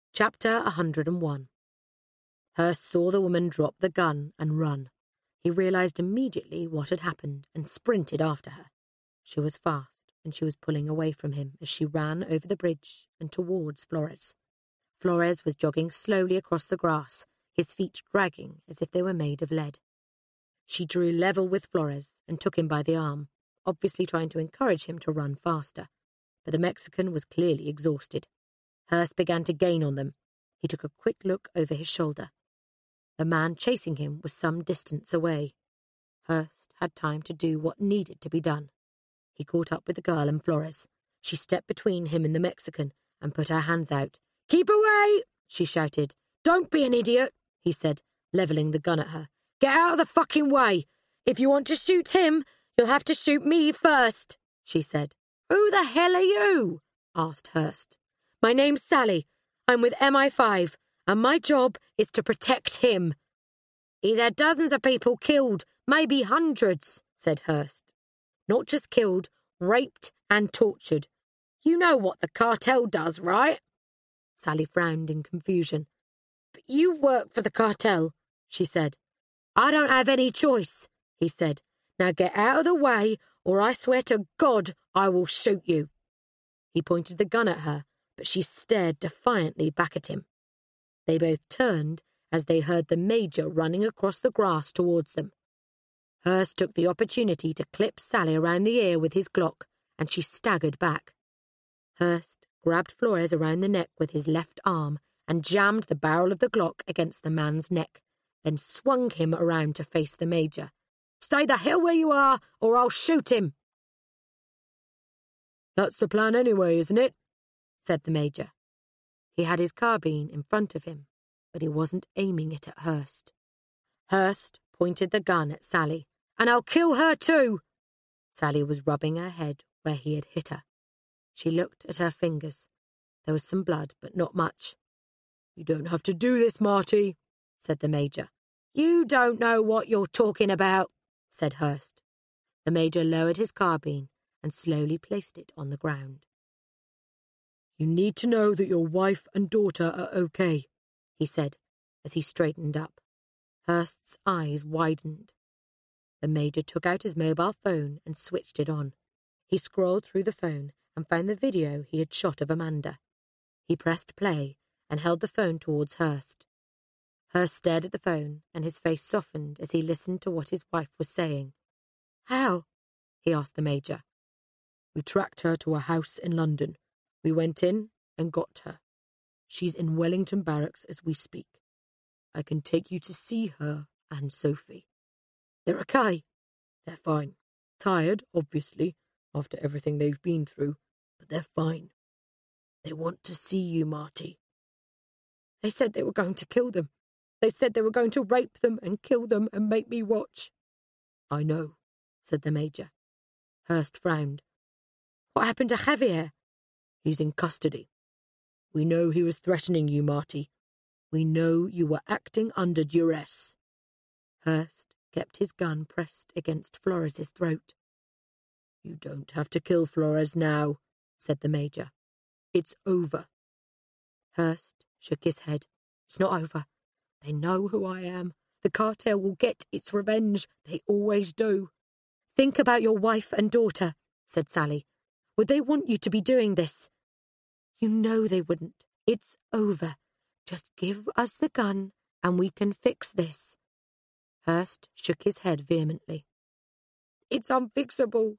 Chapter 101. Hurst saw the woman drop the gun and run. He realized immediately what had happened and sprinted after her. She was fast, and she was pulling away from him as she ran over the bridge and towards Flores. Flores was jogging slowly across the grass, his feet dragging as if they were made of lead. She drew level with Flores and took him by the arm, obviously trying to encourage him to run faster. But the Mexican was clearly exhausted. Hurst began to gain on them. He took a quick look over his shoulder. The man chasing him was some distance away. Hurst had time to do what needed to be done. He caught up with the girl and Flores. She stepped between him and the Mexican and put her hands out. "Keep away!" she shouted. "Don't be an idiot," he said, levelling the gun at her. "Get out of the fucking way. If you want to shoot him, you'll have to shoot me first," she said. "Who the hell are you?" asked Hurst. "My name's Sally. I'm with MI5, and my job is to protect him." "He's had dozens of people killed, maybe hundreds," said Hurst. "Not just killed, raped and tortured. You know what the cartel does, right?" Sally frowned in confusion. "But you work for the cartel," she said. "I don't have any choice," he said. "Now get out of the way, or I swear to God I will shoot you." He pointed the gun at her, but she stared defiantly back at him. They both turned as they heard the Major running across the grass towards them. Hurst took the opportunity to clip Sally around the ear with his Glock, and she staggered back. Hurst grabbed Flores around the neck with his left arm and jammed the barrel of the Glock against the man's neck, then swung him around to face the Major. "Stay the hell where you are, or I'll shoot him." "That's the plan anyway, isn't it?" said the Major. He had his carbine in front of him, but he wasn't aiming it at Hurst. Hurst pointed the gun at Sally. "And I'll kill her too." Sally was rubbing her head where he had hit her. She looked at her fingers. There was some blood, but not much. "You don't have to do this, Marty," said the Major. "You don't know what you're talking about," said Hurst. The Major lowered his carbine and slowly placed it on the ground. "You need to know that your wife and daughter are okay," he said as he straightened up. Hurst's eyes widened. The Major took out his mobile phone and switched it on. He scrolled through the phone and found the video he had shot of Amanda. He pressed play and held the phone towards Hurst. Hurst stared at the phone, and his face softened as he listened to what his wife was saying. "How?" he asked the Major. "We tracked her to a house in London. We went in and got her. She's in Wellington Barracks as we speak. I can take you to see her and Sophie." "They're okay?" "They're fine. Tired, obviously, after everything they've been through, but they're fine. They want to see you, Marty." "They said they were going to kill them. They said they were going to rape them and kill them and make me watch." "I know," said the Major. Hurst frowned. "What happened to Javier?" "He's in custody. We know he was threatening you, Marty. We know you were acting under duress." Hurst kept his gun pressed against Flores's throat. "You don't have to kill Flores now," said the Major. "It's over." Hurst shook his head. "It's not over. They know who I am. The cartel will get its revenge. They always do." "Think about your wife and daughter," said Sally. "Would they want you to be doing this?" "You know they wouldn't. It's over. Just give us the gun and we can fix this." Hurst shook his head vehemently. "It's unfixable."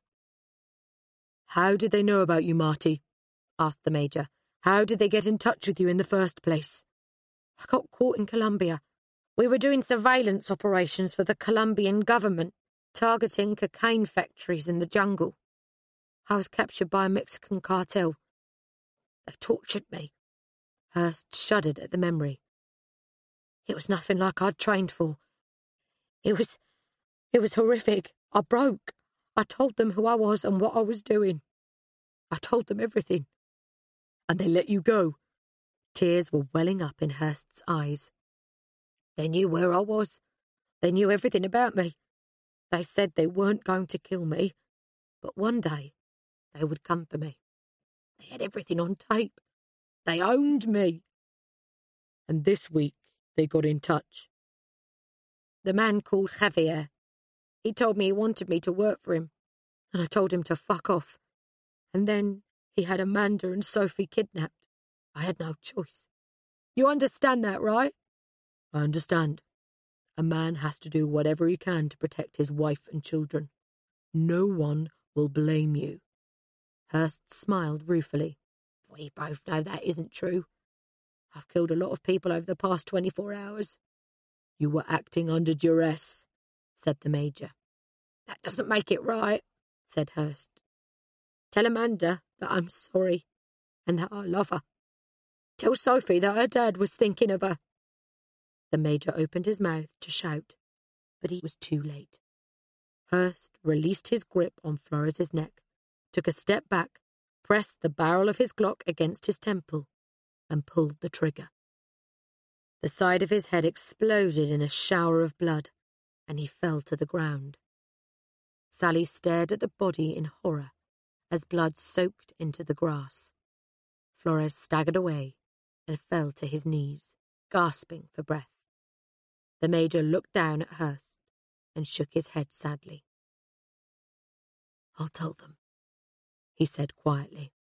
"How did they know about you, Marty?" asked the Major. "How did they get in touch with you in the first place?" "I got caught in Colombia. We were doing surveillance operations for the Colombian government, targeting cocaine factories in the jungle. I was captured by a Mexican cartel. They tortured me." Hurst shuddered at the memory. "It was nothing like I'd trained for. It was horrific. I broke. I told them who I was and what I was doing. I told them everything." "And they let you go?" Tears were welling up in Hurst's eyes. "They knew where I was. They knew everything about me. They said they weren't going to kill me, but one day they would come for me. They had everything on tape. They owned me." and this week they got in touch. The man called Javier. He told me he wanted me to work for him, and I told him to fuck off. And then he had Amanda and Sophie kidnapped. I had no choice. You understand that, right? I understand. A man has to do whatever he can to protect his wife and children. No one will blame you. Hurst smiled ruefully. We both know that isn't true. I've killed a lot of people over the past 24 hours. You were acting under duress, said the Major. That doesn't make it right, said Hurst. Tell Amanda that I'm sorry and that I love her. Tell Sophie that her dad was thinking of her. The Major opened his mouth to shout, but he was too late. Hurst released his grip on Flores's neck, took a step back, pressed the barrel of his Glock against his temple, and pulled the trigger. The side of his head exploded in a shower of blood, and he fell to the ground. Sally stared at the body in horror as blood soaked into the grass. Flores staggered away and fell to his knees, gasping for breath. The Major looked down at Hurst and shook his head sadly. I'll tell them, he said quietly.